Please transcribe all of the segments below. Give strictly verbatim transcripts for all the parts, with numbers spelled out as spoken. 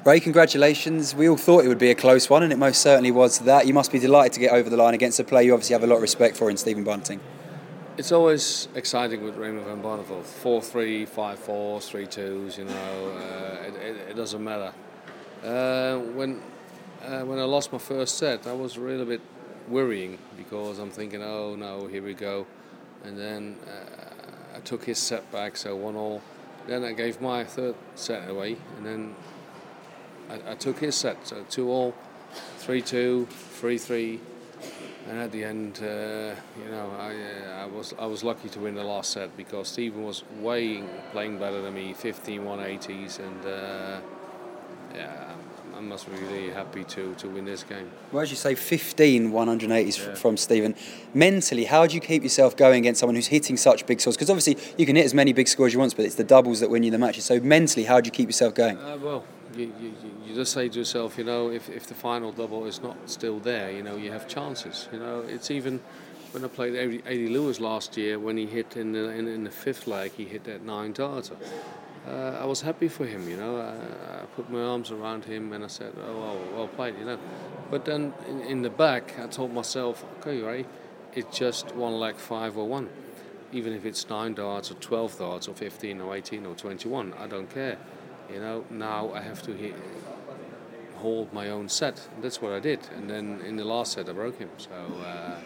Ray, congratulations. We all thought it would be a close one, and it most certainly was that. You must be delighted to get over the line against a player you obviously have a lot of respect for in Stephen Bunting. It's always exciting with Raymond van Barneveld. four three, five fours, three twos, you know, uh, it, it, it doesn't matter. Uh, when uh, when I lost my first set, I was really a bit worrying because I'm thinking, oh no, here we go. And then uh, I took his set back, so one all. Then I gave my third set away, and then I, I took his set, so two all, three two, three three. And at the end, uh, you know, I, uh, I was I was lucky to win the last set because Stephen was way playing better than me, fifteen one eighties, and uh, yeah, I must be really happy to, to win this game. Well, as you say, fifteen one eighties yeah. from Stephen. Mentally, how do you keep yourself going against someone who's hitting such big scores? Because obviously you can hit as many big scores as you want, but it's the doubles that win you the matches. So mentally, how do you keep yourself going? Uh, well, you, you, you just say to yourself, you know, if, if the final double is not still there, you know, you have chances. You know, it's even when I played Eddie Lewis last year, when he hit in the in, in the fifth leg, he hit that nine darter. Uh, I was happy for him, you know. I, I put my arms around him and I said, "Oh, well, well played," you know. But then in, in the back, I told myself, "Okay, Ray, it's just one leg five or one. Even if it's nine darts or twelve darts or fifteen or eighteen or twenty-one, I don't care." You know, now I have to hit, hold my own set. And that's what I did. And then in the last set, I broke him. So uh,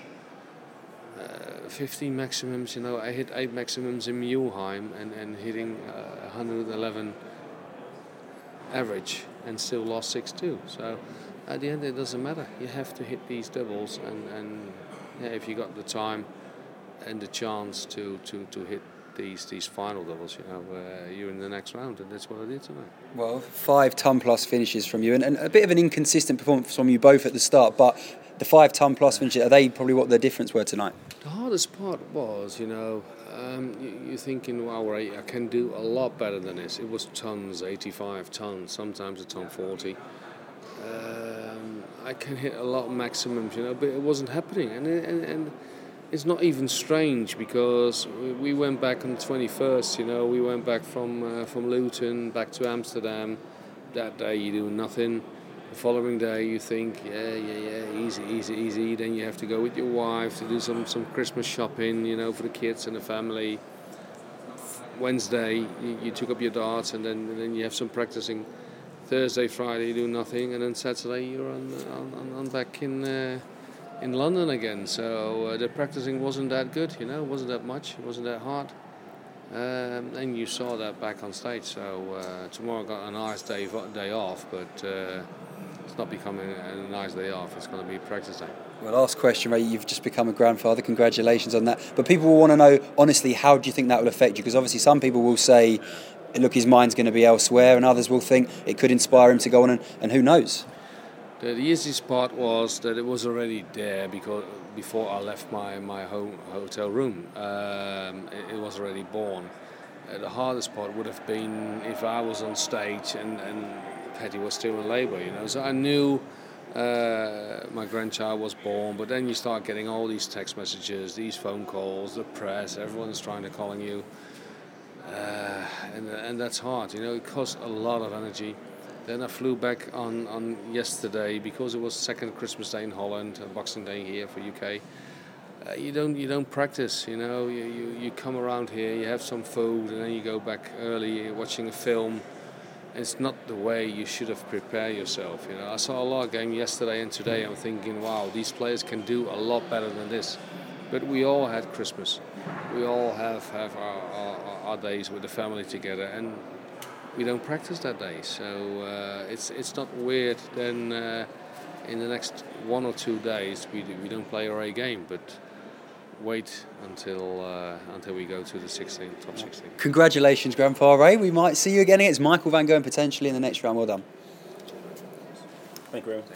uh, fifteen maximums, you know, I hit eight maximums in Mülheim and, and hitting uh, one hundred eleven average and still lost six two. So at the end, it doesn't matter. You have to hit these doubles. And, and yeah, if you got the time and the chance to, to, to hit these these final doubles, you know, uh, you're in the next round, and that's what I did tonight. Well, five ton plus finishes from you, and, and a bit of an inconsistent performance from you both at the start, but the five ton plus finishes, are they probably what the difference were tonight? The hardest part was, you know, um, you, you're thinking, wow, Ray, I can do a lot better than this. It was tons, eighty-five tons, sometimes a ton forty. Um, I can hit a lot of maximums, you know, but it wasn't happening, and and. and it's not even strange because we went back on the twenty-first, you know, we went back from uh, from Luton back to Amsterdam. That day you do nothing. The following day you think, yeah, yeah, yeah, easy, easy, easy. Then you have to go with your wife to do some, some Christmas shopping, you know, for the kids and the family. Wednesday you, you took up your darts and then and then you have some practicing. Thursday, Friday you do nothing, and then Saturday you're on on, on back in. Uh, in London again, so uh, the practicing wasn't that good, you know, wasn't that much, it wasn't that hard, um, and you saw that back on stage. So uh, tomorrow I got a nice day day off, but uh, it's not becoming a nice day off, it's going to be practice day. Well, last question, Ray, you've just become a grandfather, congratulations on that, but people will want to know, honestly, how do you think that will affect you? Because obviously some people will say, look, his mind's going to be elsewhere, and others will think it could inspire him to go on, and, and who knows? The easiest part was that it was already there because before I left my, my home hotel room, um, it, it was already born. Uh, the hardest part would have been if I was on stage and, and Patty was still in labour, you know. So I knew uh, my grandchild was born, but then you start getting all these text messages, these phone calls, the press, everyone's trying to calling you, uh, and and that's hard, you know. It costs a lot of energy. Then I flew back on, on yesterday because it was second Christmas Day in Holland and Boxing Day here for U K. Uh, you don't you don't practice, you know. You, you you come around here, you have some food, and then you go back early watching a film. It's not the way you should have prepared yourself, you know. I saw a lot of games yesterday and today. I'm thinking, wow, these players can do a lot better than this. But we all had Christmas. We all have have our, our, our days with the family together, and we don't practice that day, so uh, it's it's not weird. Then uh, in the next one or two days we do, we don't play a Ray game, but wait until uh, until we go to the sixteen, top sixteen. Congratulations, Grandpa Ray. We might see you again against Michael van Gerwen potentially in the next round. Well done. Thank you very much.